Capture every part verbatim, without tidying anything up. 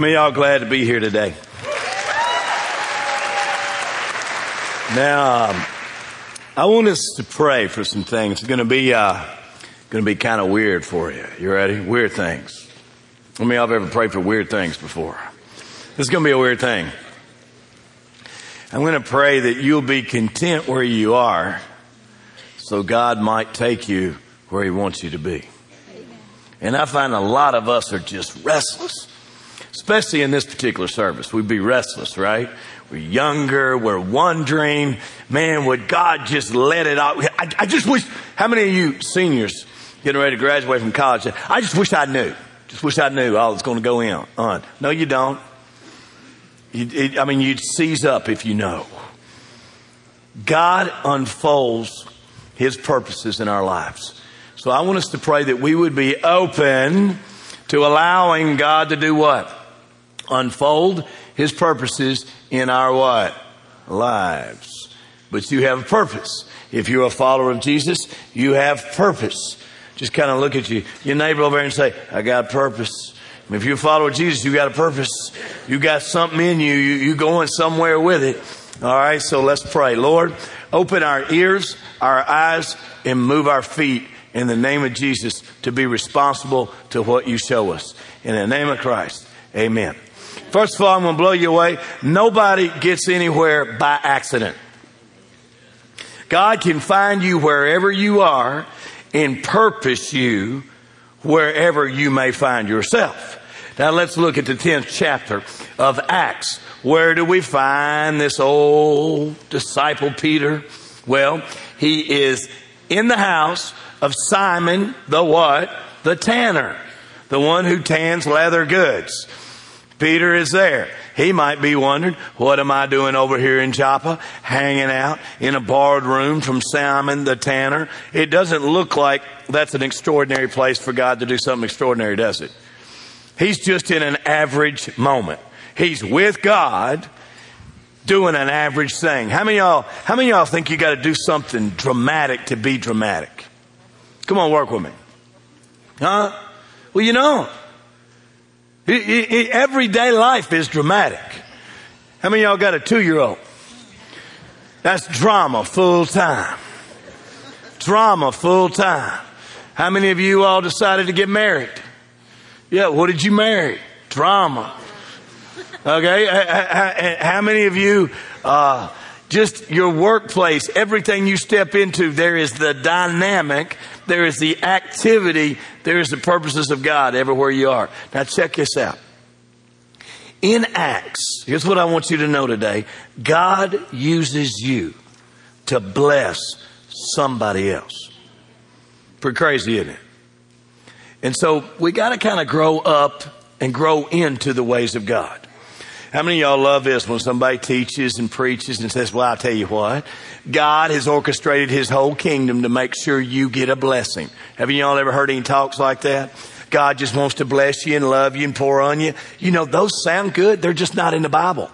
many of y'all glad to be here today? Now, um, I want us to pray for some things. It's going to be uh, going to be kind of weird for you. You ready? Weird things. How many of y'all have ever prayed for weird things before? This is going to be a weird thing. I'm going to pray that you'll be content where you are so God might take you where he wants you to be. Amen. And I find a lot of us are just restless, especially in this particular service. We'd be restless, right? We're younger. We're wondering, man, would God just let it out? I, I just wish, how many of you seniors getting ready to graduate from college, I just wish I knew. Just wish I knew all that's going to go in on. No, you don't. You, it, I mean, you'd seize up if you know. God unfolds his purposes in our lives. So I want us to pray that we would be open to allowing God to do what? Unfold his purposes in our what? Lives. But you have a purpose. If you're a follower of Jesus, you have purpose. Just kind of look at you, your neighbor over there and say, I got purpose. If you're a follower of Jesus, you got a purpose. You got something in you. you. You're going somewhere with it. All right, so let's pray. Lord, open our ears, our eyes, and move our feet in the name of Jesus to be responsible to what you show us. In the name of Christ, amen. First of all, I'm going to blow you away. Nobody gets anywhere by accident. God can find you wherever you are and purpose you wherever you may find yourself. Now let's look at the tenth chapter of Acts. Where do we find this old disciple Peter? Well, he is in the house of Simon the what? The tanner. The one who tans leather goods. Peter is there. He might be wondering, what am I doing over here in Joppa? Hanging out in a borrowed room from Simon the tanner. It doesn't look like that's an extraordinary place for God to do something extraordinary, does it? He's just in an average moment. He's with God doing an average thing. How many of y'all, how many of y'all think you got to do something dramatic to be dramatic? Come on, work with me. Huh? Well, you know, it, it, it, everyday life is dramatic. How many of y'all got a two-year-old? That's drama full time. Drama full time. How many of you all decided to get married? Yeah, what did you marry? Drama. Okay, how many of you, uh, just your workplace, everything you step into, there is the dynamic, there is the activity, there is the purposes of God everywhere you are. Now check this out. In Acts, here's what I want you to know today. God uses you to bless somebody else. Pretty crazy, isn't it? And so we got to kind of grow up and grow into the ways of God. How many of y'all love this when somebody teaches and preaches and says, well, I'll tell you what, God has orchestrated his whole kingdom to make sure you get a blessing. Have y'all ever heard any talks like that? God just wants to bless you and love you and pour on you. You know, those sound good. They're just not in the Bible.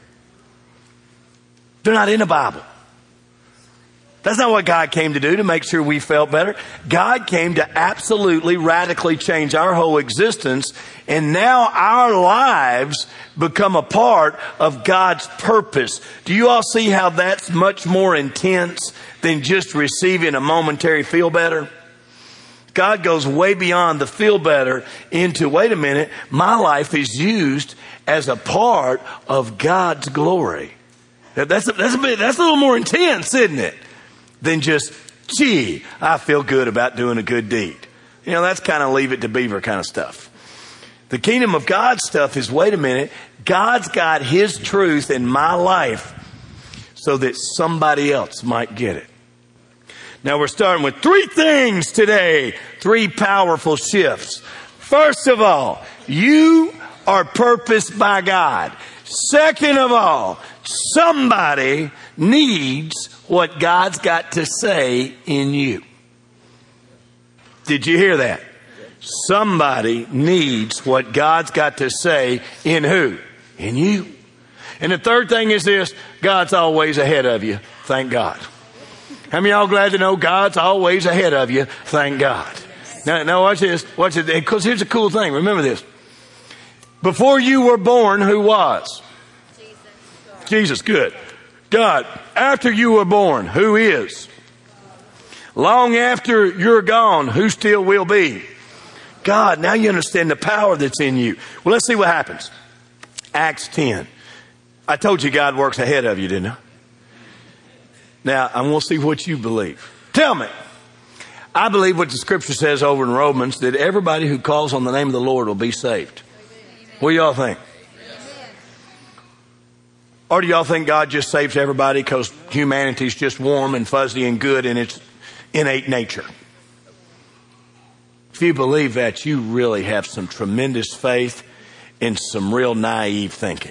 They're not in the Bible. That's not what God came to do, to make sure we felt better. God came to absolutely radically change our whole existence. And now our lives become a part of God's purpose. Do you all see how that's much more intense than just receiving a momentary feel better? God goes way beyond the feel better into, wait a minute, my life is used as a part of God's glory. That's a, that's a bit, that's a little more intense, isn't it? Than just, gee, I feel good about doing a good deed. You know, that's kind of leave it to beaver kind of stuff. The kingdom of God stuff is, wait a minute, God's got his truth in my life so that somebody else might get it. Now we're starting with three things today, three powerful shifts. First of all, you are purposed by God. Second of all, somebody needs what God's got to say in you. Did you hear that? Somebody needs what God's got to say in who? In you. And the third thing is this: God's always ahead of you. Thank God. How many of y'all glad to know God's always ahead of you? Thank God. Now, now watch this. Watch it. Because here's a cool thing. Remember this. Before you were born, who was? Jesus. Jesus, good. God, after you were born, who is? Long after you're gone, who still will be? God. Now you understand the power that's in you. Well, let's see what happens. Acts ten. I told you God works ahead of you, didn't I? Now, I want to see what you believe. Tell me. I believe what the scripture says over in Romans, that everybody who calls on the name of the Lord will be saved. What do y'all think? Or do y'all think God just saves everybody because humanity's just warm and fuzzy and good in its innate nature? If you believe that, you really have some tremendous faith and some real naive thinking.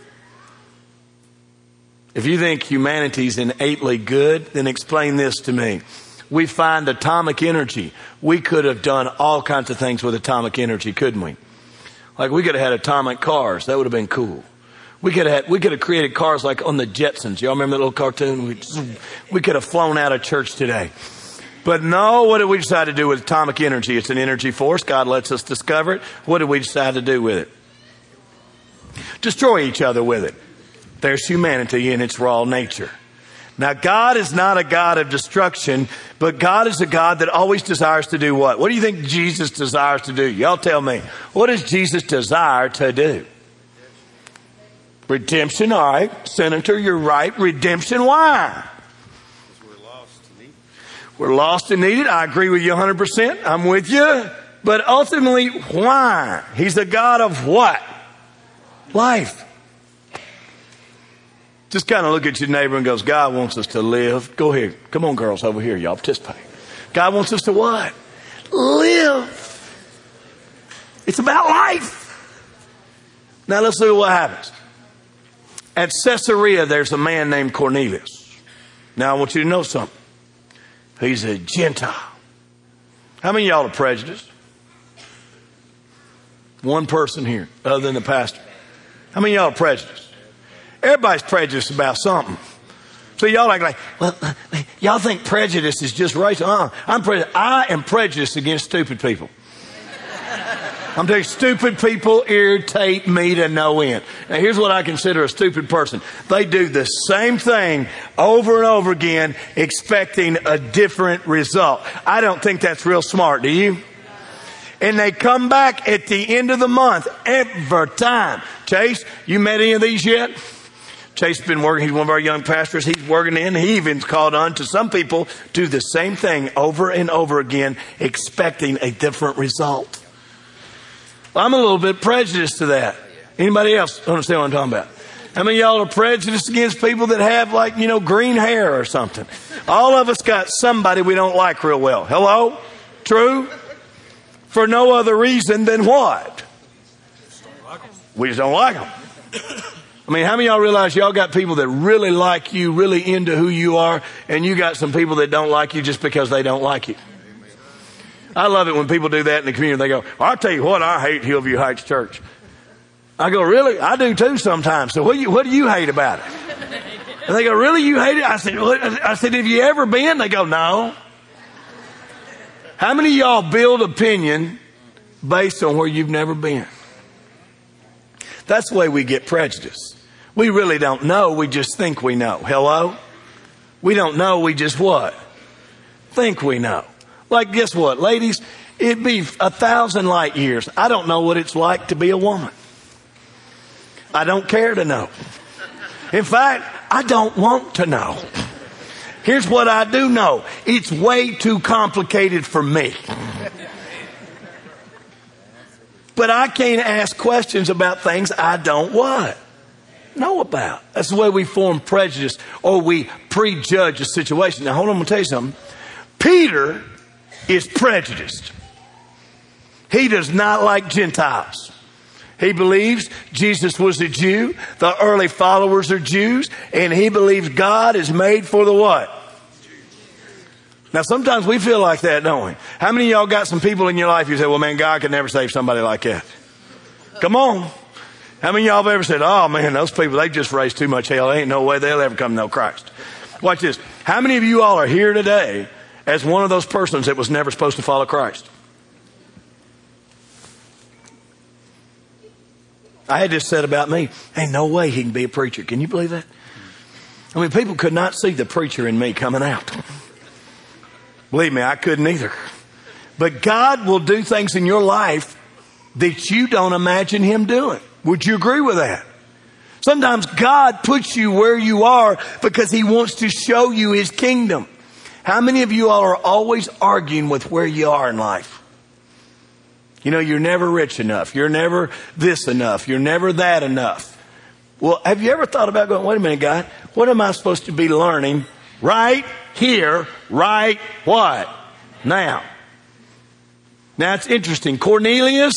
If you think humanity's innately good, then explain this to me. We find atomic energy. We could have done all kinds of things with atomic energy, couldn't we? Like we could have had atomic cars. That would have been cool. We could have had, we could have created cars like on the Jetsons. Y'all remember that little cartoon? We, we could have flown out of church today. But no, what did we decide to do with atomic energy? It's an energy force. God lets us discover it. What did we decide to do with it? Destroy each other with it. There's humanity in its raw nature. Now, God is not a God of destruction, but God is a God that always desires to do what? What do you think Jesus desires to do? Y'all tell me. What does Jesus desire to do? Redemption, all right. Senator, you're right. Redemption, why? Because we're lost and needed. We're lost and needed. I agree with you one hundred percent. I'm with you. But ultimately, why? He's the God of what? Life. Just kind of look at your neighbor and goes, God wants us to live. Go ahead. Come on, girls, over here. Y'all participate. God wants us to what? Live. It's about life. Now let's look at what happens. At Caesarea, there's a man named Cornelius. Now I want you to know something. He's a Gentile. How many of y'all are prejudiced? One person here, other than the pastor. How many of y'all are prejudiced? Everybody's prejudiced about something. So y'all act like, well, y'all think prejudice is just racial. Uh, I'm prejudiced. I am prejudiced against stupid people. I'm telling you, stupid people irritate me to no end. Now, here's what I consider a stupid person. They do the same thing over and over again, expecting a different result. I don't think that's real smart, do you? And they come back at the end of the month every time. Chase, you met any of these yet? Chase has been working. He's one of our young pastors. He's working in. He even's called on to some people do the same thing over and over again, expecting a different result. Well, I'm a little bit prejudiced to that. Anybody else understand what I'm talking about? How many of y'all are prejudiced against people that have, like, you know, green hair or something? All of us got somebody we don't like real well. Hello? True? For no other reason than what? We just don't like them. I mean, how many of y'all realize y'all got people that really like you, really into who you are, and you got some people that don't like you just because they don't like you? I love it when people do that in the community. They go, well, I'll tell you what, I hate Hillview Heights Church. I go, really? I do too sometimes. So what do you, what do you hate about it? And they go, really? You hate it? I said, what? I said, have you ever been? They go, no. How many of y'all build opinion based on where you've never been? That's the way we get prejudice. We really don't know. We just think we know. Hello? We don't know. We just what? Think we know. Like, guess what, ladies? It'd be a thousand light years. I don't know what it's like to be a woman. I don't care to know. In fact, I don't want to know. Here's what I do know. It's way too complicated for me. But I can't ask questions about things I don't what? Know about. That's the way we form prejudice, or we prejudge a situation. Now, hold on, I'm going to tell you something. Peter is prejudiced. He does not like Gentiles. He believes Jesus was a Jew. The early followers are Jews. And he believes God is made for the what? Now, sometimes we feel like that, don't we? How many of y'all got some people in your life you say, well, man, God could never save somebody like that? Come on. How many of y'all have ever said, oh, man, those people, they just raised too much hell. There ain't no way they'll ever come to know Christ. Watch this. How many of you all are here today as one of those persons that was never supposed to follow Christ? I had this said about me. Ain't no way he can be a preacher. Can you believe that? I mean, people could not see the preacher in me coming out. Believe me, I couldn't either. But God will do things in your life that you don't imagine him doing. Would you agree with that? Sometimes God puts you where you are because he wants to show you his kingdom. How many of you all are always arguing with where you are in life? You know, you're never rich enough. You're never this enough. You're never that enough. Well, have you ever thought about going, wait a minute, God, what am I supposed to be learning right here, right what? Now. Now, it's interesting. Cornelius,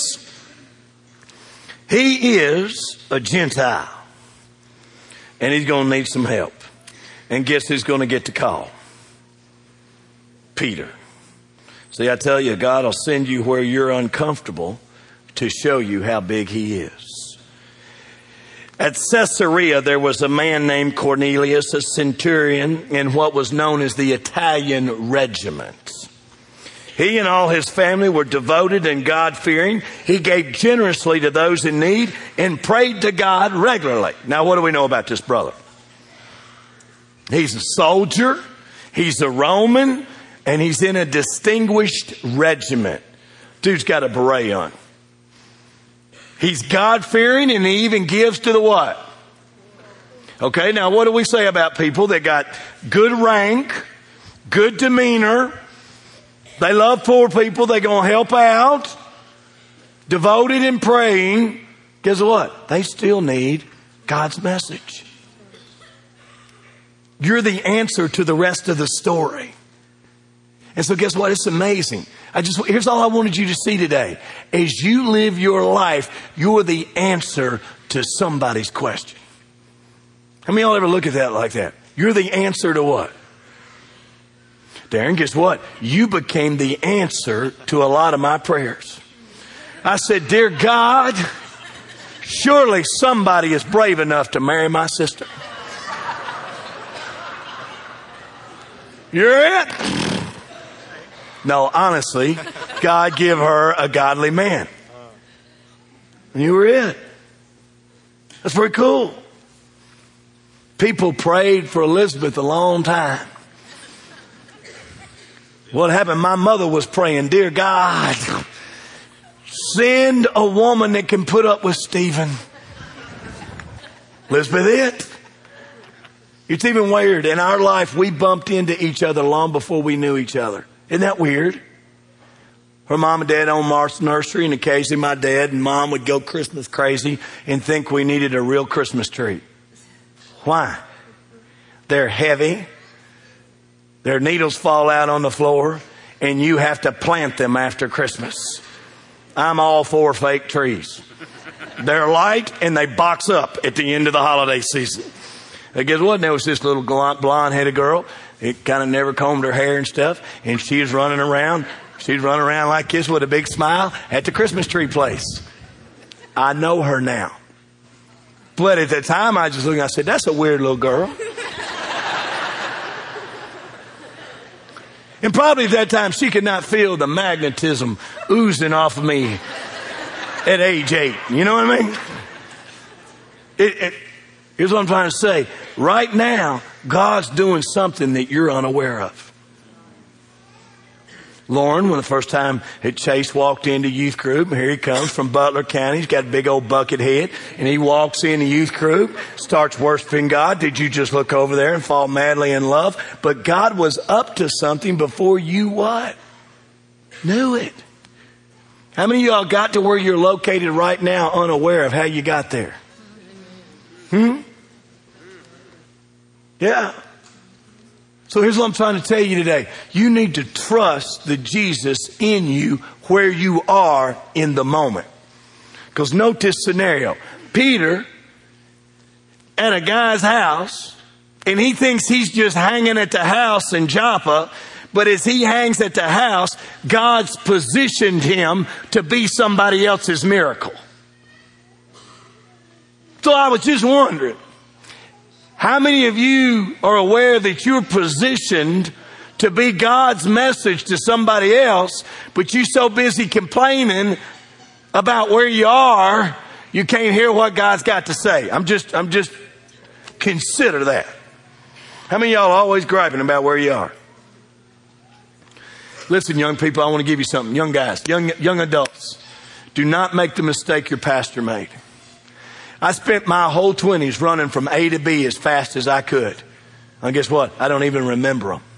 he is a Gentile. And he's going to need some help. And guess who's going to get the call? Peter. See, I tell you, God will send you where you're uncomfortable to show you how big he is. At Caesarea, there was a man named Cornelius, a centurion in what was known as the Italian regiment. He and all his family were devoted and God-fearing. He gave generously to those in need and prayed to God regularly. Now, what do we know about this brother? He's a soldier. He's a Roman. And he's in a distinguished regiment. Dude's got a beret on. He's God-fearing and he even gives to the what? Okay, now what do we say about people that got good rank, good demeanor, they love poor people, they're going to help out, devoted and praying? Guess what? They still need God's message. You're the answer to the rest of the story. And so guess what? It's amazing. I just, here's all I wanted you to see today. As you live your life, you're the answer to somebody's question. How many of y'all ever look at that like that? You're the answer to what? Darren, guess what? You became the answer to a lot of my prayers. I said, dear God, surely somebody is brave enough to marry my sister. You're it. No, honestly, God give her a godly man. And you were it. That's pretty cool. People prayed for Elizabeth a long time. What happened? My mother was praying, dear God, send a woman that can put up with Stephen. Elizabeth, it. It's even weird. In our life, we bumped into each other long before we knew each other. Isn't that weird? Her mom and dad owned Mars Nursery, and occasionally my dad and mom would go Christmas crazy and think we needed a real Christmas tree. Why? They're heavy. Their needles fall out on the floor, and you have to plant them after Christmas. I'm all for fake trees. They're light, and they box up at the end of the holiday season. And guess what? There was this little blonde-headed girl. It kind of never combed her hair and stuff. And she was running around. She's running around like this with a big smile at the Christmas tree place. I know her now. But at the time, I just looked and I said, that's a weird little girl. And probably at that time, she could not feel the magnetism oozing off of me at age eight. You know what I mean? It, it, here's what I'm trying to say. Right now, God's doing something that you're unaware of. Lauren, when the first time that Chase walked into youth group, here he comes from Butler County. He's got a big old bucket head, and he walks in the youth group, starts worshiping God. Did you just look over there and fall madly in love? But God was up to something before you what? Knew it. How many of y'all got to where you're located right now unaware of how you got there? Hmm? Yeah. So here's what I'm trying to tell you today. You need to trust the Jesus in you where you are in the moment. Because note this scenario. Peter at a guy's house, and he thinks he's just hanging at the house in Joppa. But as he hangs at the house, God's positioned him to be somebody else's miracle. So I was just wondering, how many of you are aware that you're positioned to be God's message to somebody else, but you're so busy complaining about where you are You can't hear what God's got to say. I'm just, I'm just, consider that. How many of y'all are always griping about where you are? Listen, young people, I want to give you something. Young guys, young, young adults, do not make the mistake your pastor made. I spent my whole twenties running from A to B as fast as I could. And guess what? I don't even remember them.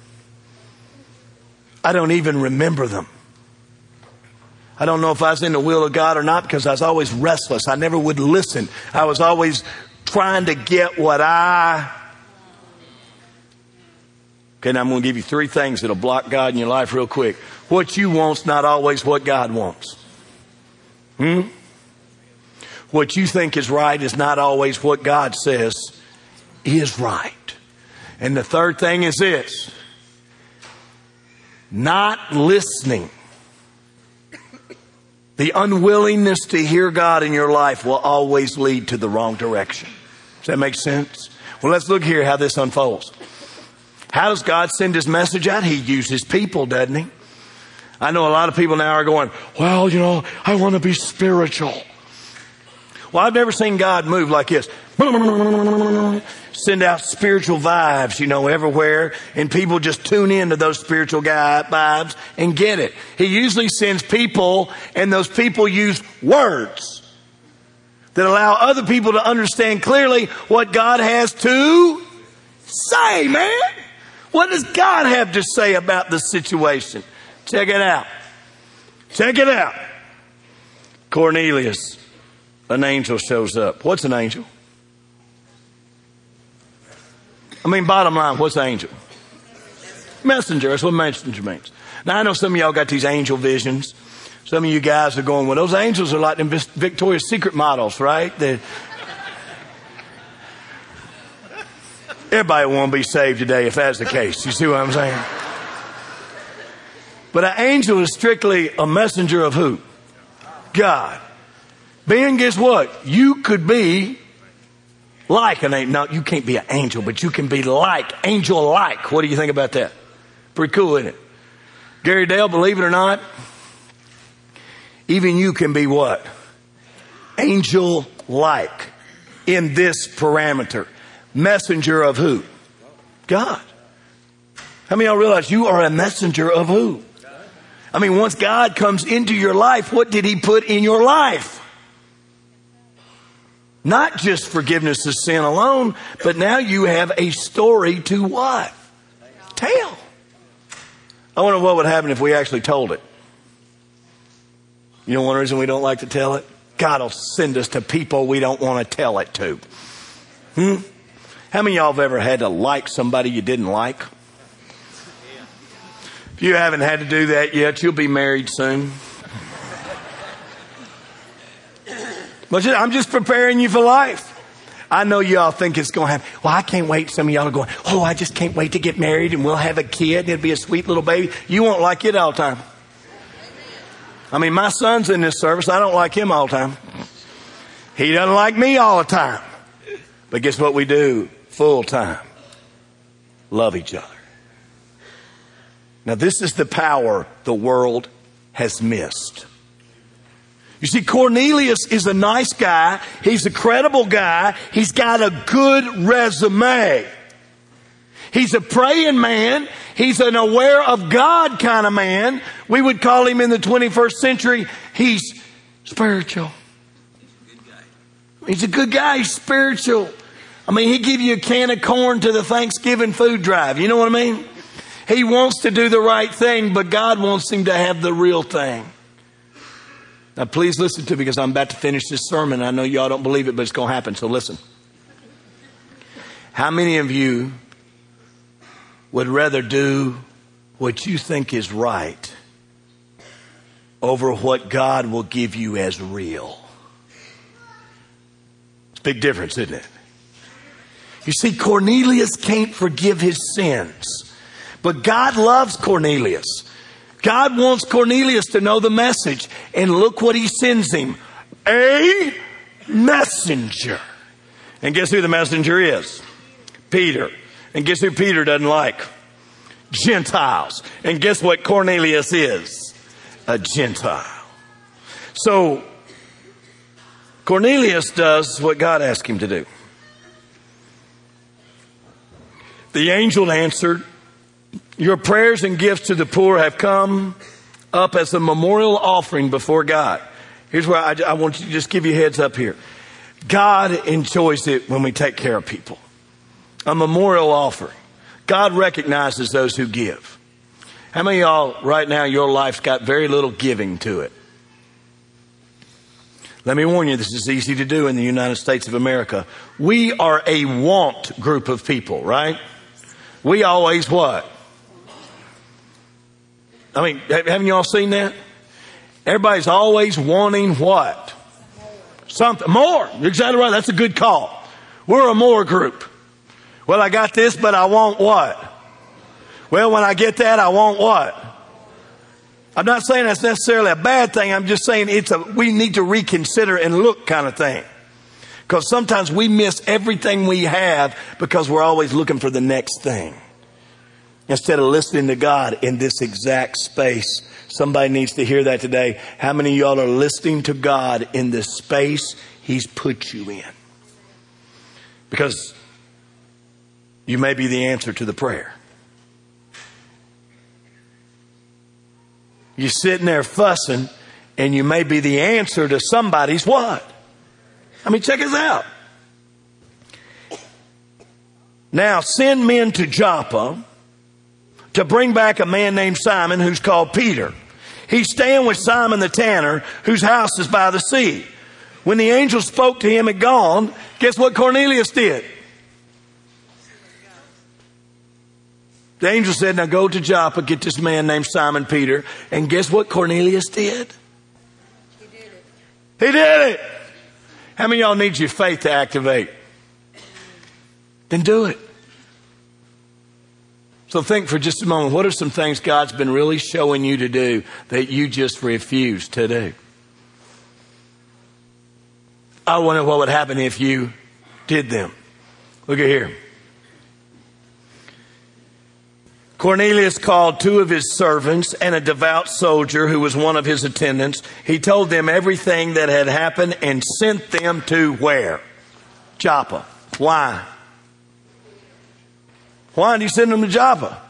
I don't even remember them. I don't know if I was in the will of God or not because I was always restless. I never would listen. I was always trying to get what I... Okay, now I'm going to give you three things that'll block God in your life real quick. What you want's not always what God wants. Hmm? What you think is right is not always what God says is right. And the third thing is this. Not listening. The unwillingness to hear God in your life will always lead to the wrong direction. Does that make sense? Well, let's look here how this unfolds. How does God send his message out? He uses people, doesn't he? I know a lot of people now are going, well, you know, I want to be spiritual. Well, I've never seen God move like this. Send out spiritual vibes, you know, everywhere. And people just tune into those spiritual guy vibes and get it. He usually sends people, and those people use words that allow other people to understand clearly what God has to say, man. What does God have to say about the situation? Check it out. Check it out. Cornelius, an angel shows up. What's an angel? I mean, bottom line, what's an angel? Messenger. That's what messenger means. Now, I know some of y'all got these angel visions. Some of you guys are going, well, those angels are like them Victoria's Secret models, right? They're, everybody want to be saved today if that's the case. You see what I'm saying? But an angel is strictly a messenger of who? God. Ben, guess what? You could be like an angel. No, you can't be an angel, but you can be like, angel-like. What do you think about that? Pretty cool, isn't it? Gary Dale, believe it or not, even you can be what? Angel-like in this parameter. Messenger of who? God. How many of y'all realize you are a messenger of who? I mean, once God comes into your life, what did he put in your life? Not just forgiveness of sin alone, but now you have a story to what? Tell. I wonder what would happen if we actually told it. You know one reason we don't like to tell it? God will send us to people we don't want to tell it to. Hmm? How many of y'all have ever had to like somebody you didn't like? If you haven't had to do that yet, you'll be married soon. But I'm just preparing you for life. I know y'all think it's going to happen. Well, I can't wait. Some of y'all are going, oh, I just can't wait to get married and we'll have a kid and it'll be a sweet little baby. You won't like it all the time. I mean, my son's in this service. I don't like him all the time. He doesn't like me all the time. But guess what we do? Full time. Love each other. Now, this is the power the world has missed. You see, Cornelius is a nice guy. He's a credible guy. He's got a good resume. He's a praying man. He's an aware of God kind of man. We would call him in the twenty-first century, he's spiritual. He's a good guy. He's spiritual. I mean, he'd give you a can of corn to the Thanksgiving food drive. You know what I mean? He wants to do the right thing, but God wants him to have the real thing. Now, please listen to me because I'm about to finish this sermon. I know y'all don't believe it, but it's going to happen. So listen. How many of you would rather do what you think is right over what God will give you as real? It's a big difference, isn't it? You see, Cornelius can't forgive his sins. But God loves Cornelius. God wants Cornelius to know the message. And look what he sends him. A messenger. And guess who the messenger is? Peter. And guess who Peter doesn't like? Gentiles. And guess what Cornelius is? A Gentile. So, Cornelius does what God asked him to do. The angel answered, "Your prayers and gifts to the poor have come up as a memorial offering before God." Here's where I, I want you to just give you a heads up here. God enjoys it when we take care of people. A memorial offering. God recognizes those who give. How many of y'all right now, your life's got very little giving to it? Let me warn you, this is easy to do in the United States of America. We are a want group of people, right? We always what? I mean, haven't y'all seen that? Everybody's always wanting what? Something more. You're exactly right. That's a good call. We're a more group. Well, I got this, but I want what? Well, when I get that, I want what? I'm not saying that's necessarily a bad thing. I'm just saying it's a, we need to reconsider and look kind of thing. Because sometimes we miss everything we have because we're always looking for the next thing. Instead of listening to God in this exact space. Somebody needs to hear that today. How many of y'all are listening to God in the space He's put you in? Because you may be the answer to the prayer. You're sitting there fussing, and you may be the answer to somebody's what? I mean, check this out. Now, send men to Joppa to bring back a man named Simon who's called Peter. He's staying with Simon the tanner, whose house is by the sea. When the angel spoke to him had gone, guess what Cornelius did? The angel said, now go to Joppa, get this man named Simon Peter. And guess what Cornelius did? He did it. He did it. How many of y'all need your faith to activate? Then do it. So think for just a moment, what are some things God's been really showing you to do that you just refuse to do? I wonder what would happen if you did them. Look at here. Cornelius called two of his servants and a devout soldier who was one of his attendants. He told them everything that had happened and sent them to where? Joppa. Why? Why did he send them to Joppa?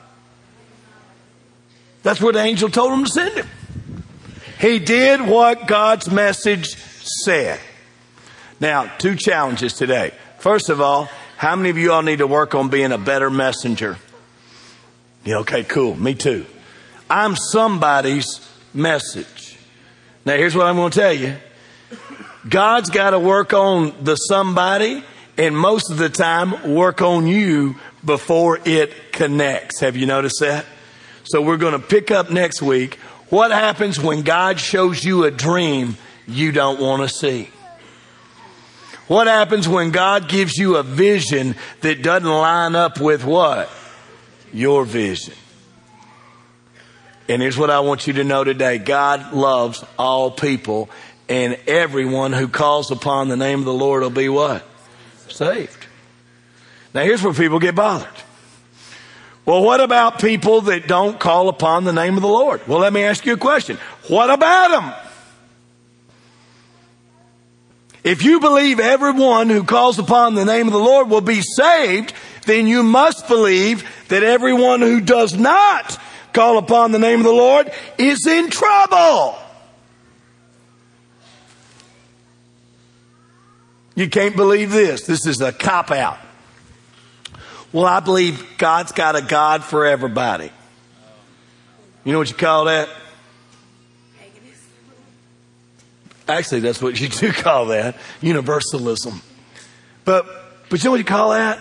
That's where the angel told him to send him. He did what God's message said. Now, two challenges today. First of all, how many of you all need to work on being a better messenger? Yeah, okay, cool. Me too. I'm somebody's message. Now, here's what I'm going to tell you. God's got to work on the somebody, and most of the time work on you before it connects. Have you noticed that? So we're going to pick up next week. What happens when God shows you a dream you don't want to see? What happens when God gives you a vision that doesn't line up with what? Your vision. And here's what I want you to know today. God loves all people, and everyone who calls upon the name of the Lord will be what? Saved. Now here's where people get bothered. Well, what about people that don't call upon the name of the Lord? Well, let me ask you a question. What about them? If you believe everyone who calls upon the name of the Lord will be saved, then you must believe that everyone who does not call upon the name of the Lord is in trouble. You can't believe this. This is a cop-out. Well, I believe God's got a God for everybody. You know what you call that? Actually, that's what you do call that. Universalism. But, but you know what you call that?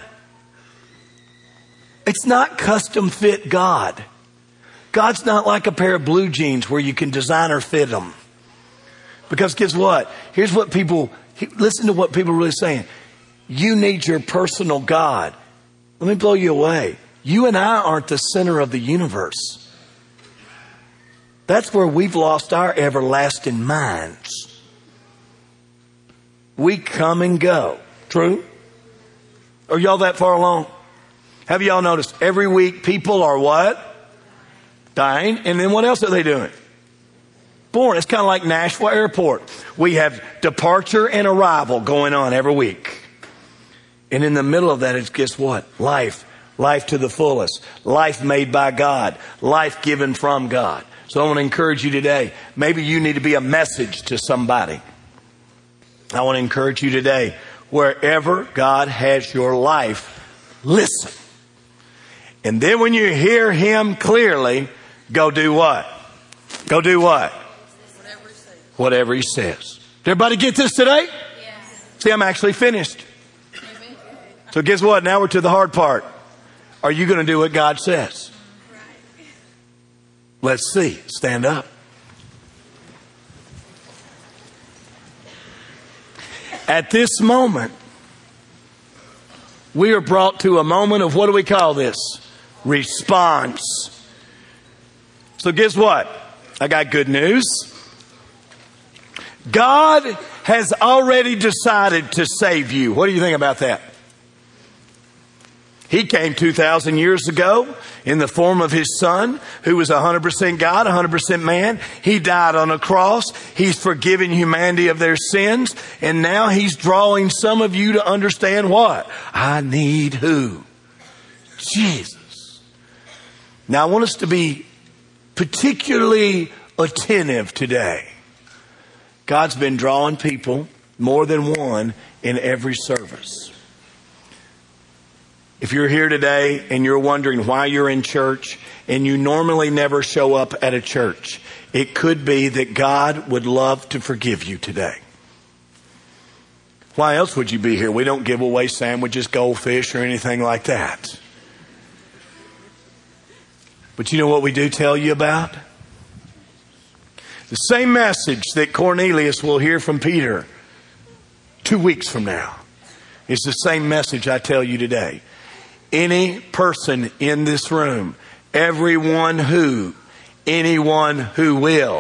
It's not custom fit God. God's not like a pair of blue jeans where you can designer fit them. Because guess what? Here's what people, listen to what people are really saying. You need your personal God. Let me blow you away. You and I aren't the center of the universe. That's where we've lost our everlasting minds. We come and go. True? Are y'all that far along? Have y'all noticed every week people are what? Dying. And then what else are they doing? born. It's kind of like Nashville Airport. We have departure and arrival going on every week. And in the middle of that is, guess what? Life. Life to the fullest. Life made by God. Life given from God. So I want to encourage you today. Maybe you need to be a message to somebody. I want to encourage you today. Wherever God has your life, listen. And then when you hear Him clearly, go do what? Go do what? Whatever He says. Whatever He says. Did everybody get this today? Yes. See, I'm actually finished. Amen. So guess what? Now we're to the hard part. Are you going to do what God says? Right. Let's see. Stand up. At this moment, we are brought to a moment of, what do we call this? Response. So guess what? I got good news. God has already decided to save you. What do you think about that? He came two thousand years ago in the form of His Son, who was one hundred percent God, one hundred percent man. He died on a cross. He's forgiven humanity of their sins. And now He's drawing some of you to understand what? I need who? Jesus. Now I want us to be particularly attentive today. God's been drawing people, more than one, in every service. If you're here today and you're wondering why you're in church and you normally never show up at a church, it could be that God would love to forgive you today. Why else would you be here? We don't give away sandwiches, goldfish, or anything like that. But you know what we do tell you about? The same message that Cornelius will hear from Peter two weeks from now is the same message I tell you today. Any person in this room, everyone who, anyone who will,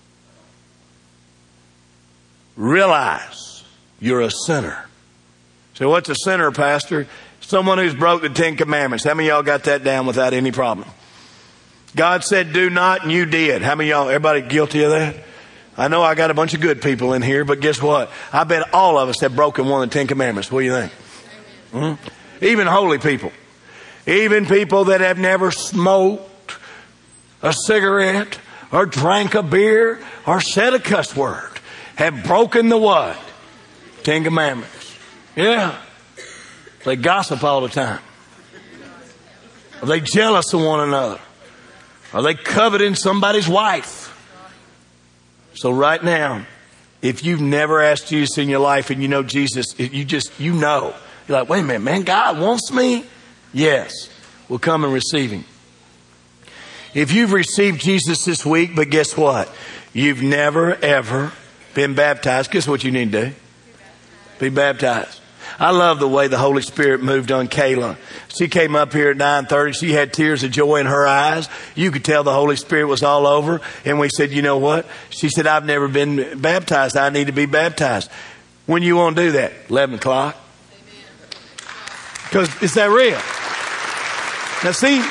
realize you're a sinner. So what's a sinner, Pastor? Someone who's broke the Ten Commandments. How many of y'all got that down without any problem? God said do not, and you did. How many of y'all, everybody guilty of that? I know I got a bunch of good people in here, but guess what? I bet all of us have broken one of the Ten Commandments. What do you think? Mm-hmm. Even holy people. Even people that have never smoked a cigarette or drank a beer or said a cuss word have broken the what? Ten Commandments. Yeah. They gossip all the time. Are they jealous of one another? Are they coveting somebody's wife? So right now, if you've never asked Jesus in your life and you know Jesus, you just, you know. You're like, wait a minute, man, God wants me? Yes. Well, come and receive Him. If you've received Jesus this week, but guess what? You've never, ever been baptized. Guess what you need to do? Be baptized. I love the way the Holy Spirit moved on Kayla. She came up here at nine thirty. She had tears of joy in her eyes. You could tell the Holy Spirit was all over. And we said, you know what? She said, I've never been baptized. I need to be baptized. When you want to do that? eleven o'clock. Because is that real? Now see,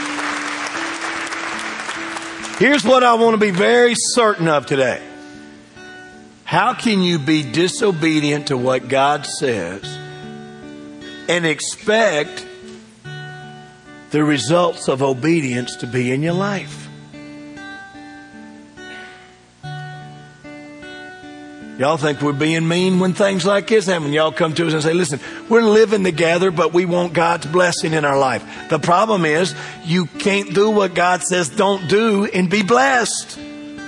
here's what I want to be very certain of today. How can you be disobedient to what God says and expect the results of obedience to be in your life? Y'all think we're being mean when things like this happen. Y'all come to us and say, listen, we're living together, but we want God's blessing in our life. The problem is you can't do what God says don't do and be blessed.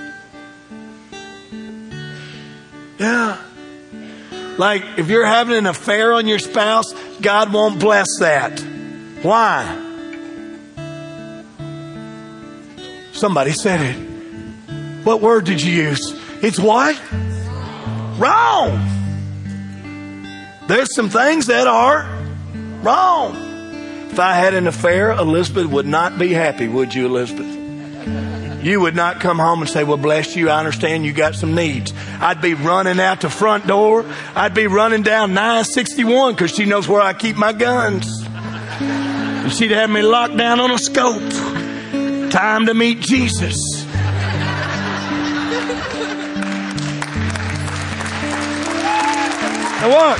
Yeah. Like if you're having an affair on your spouse, God won't bless that. Why? Somebody said it. What word did you use? It's what? Wrong. There's some things that are wrong. If I had an affair, Elizabeth would not be happy, would you, Elizabeth? You would not come home and say, well, bless you, I understand you got some needs. I'd be running out the front door. I'd be running down nine sixty-one because she knows where I keep my guns. And she'd have me locked down on a scope. Time to meet Jesus. Now what?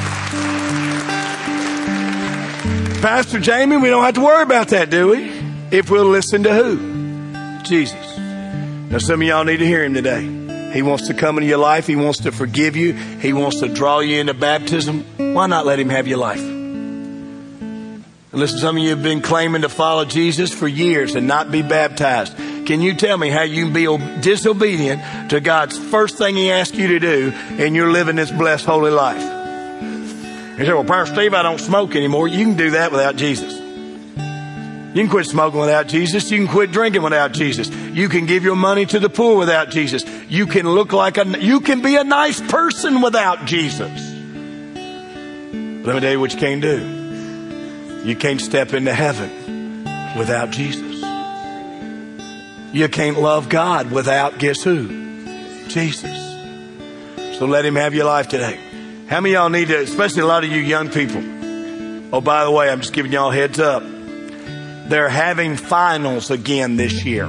Pastor Jamie, we don't have to worry about that, do we? If we'll listen to who? Jesus. Now some of y'all need to hear him today. He wants to come into your life. He wants to forgive you. He wants to draw you into baptism. Why not let him have your life? And listen, some of you have been claiming to follow Jesus for years and not be baptized. Can you tell me how you can be disobedient to God's first thing he asked you to do and you're living this blessed, holy life? You say, well, Pastor Steve, I don't smoke anymore. You can do that without Jesus. You can quit smoking without Jesus. You can quit drinking without Jesus. You can give your money to the poor without Jesus. You can look like a, you can be a nice person without Jesus. Let me tell you what you can't do. You can't step into heaven without Jesus. You can't love God without, guess who? Jesus. So let him have your life today. How many of y'all need to, especially a lot of you young people. Oh, by the way, I'm just giving y'all a heads up. They're having finals again this year.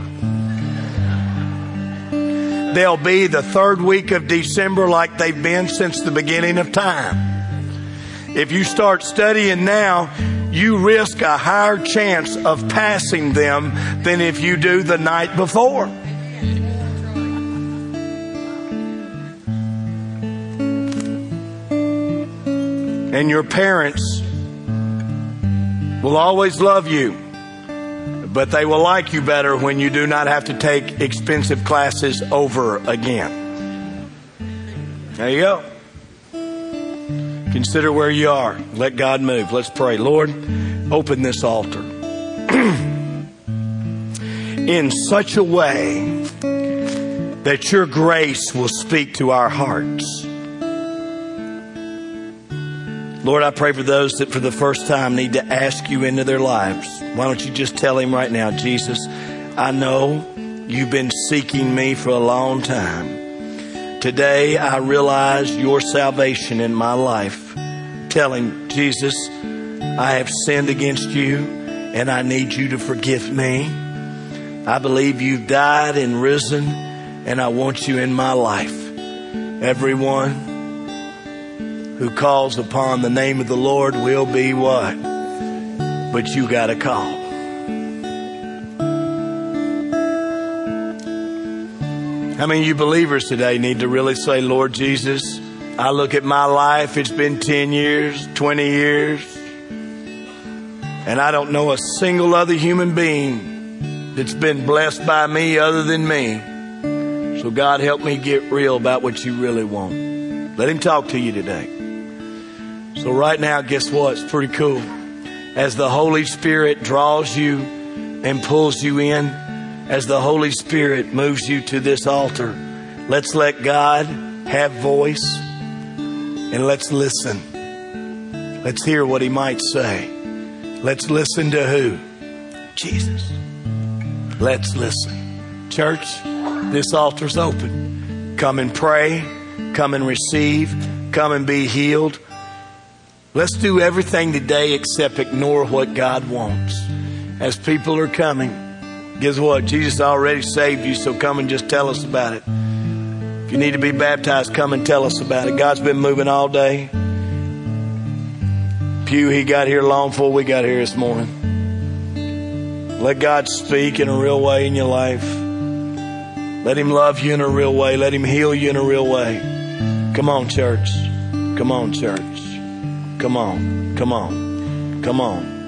They'll be the third week of December like they've been since the beginning of time. If you start studying now, you risk a higher chance of passing them than if you do the night before. And your parents will always love you, but they will like you better when you do not have to take expensive classes over again. There you go. Consider where you are. Let God move. Let's pray. Lord, open this altar in such a way that your grace will speak to our hearts. Lord, I pray for those that for the first time need to ask you into their lives. Why don't you just tell him right now, Jesus, I know you've been seeking me for a long time. Today, I realize your salvation in my life. Tell him, Jesus, I have sinned against you and I need you to forgive me. I believe you've died and risen and I want you in my life. Everyone who calls upon the name of the Lord will be what? But you got to call. How many of you believers today need to really say, Lord Jesus, I look at my life, it's been ten years, twenty years, and I don't know a single other human being that's been blessed by me other than me. So God, help me get real about what you really want. Let him talk to you today. So right now, guess what? It's pretty cool. As the Holy Spirit draws you and pulls you in, as the Holy Spirit moves you to this altar, let's let God have voice and let's listen. Let's hear what he might say. Let's listen to who? Jesus. Let's listen. Church, this altar's open. Come and pray. Come and receive. Come and be healed. Let's do everything today except ignore what God wants. As people are coming, guess what? Jesus already saved you, so come and just tell us about it. If you need to be baptized, come and tell us about it. God's been moving all day. Pew, he got here long before we got here this morning. Let God speak in a real way in your life. Let him love you in a real way. Let him heal you in a real way. Come on, church. Come on, church. Come on. Come on. Come on.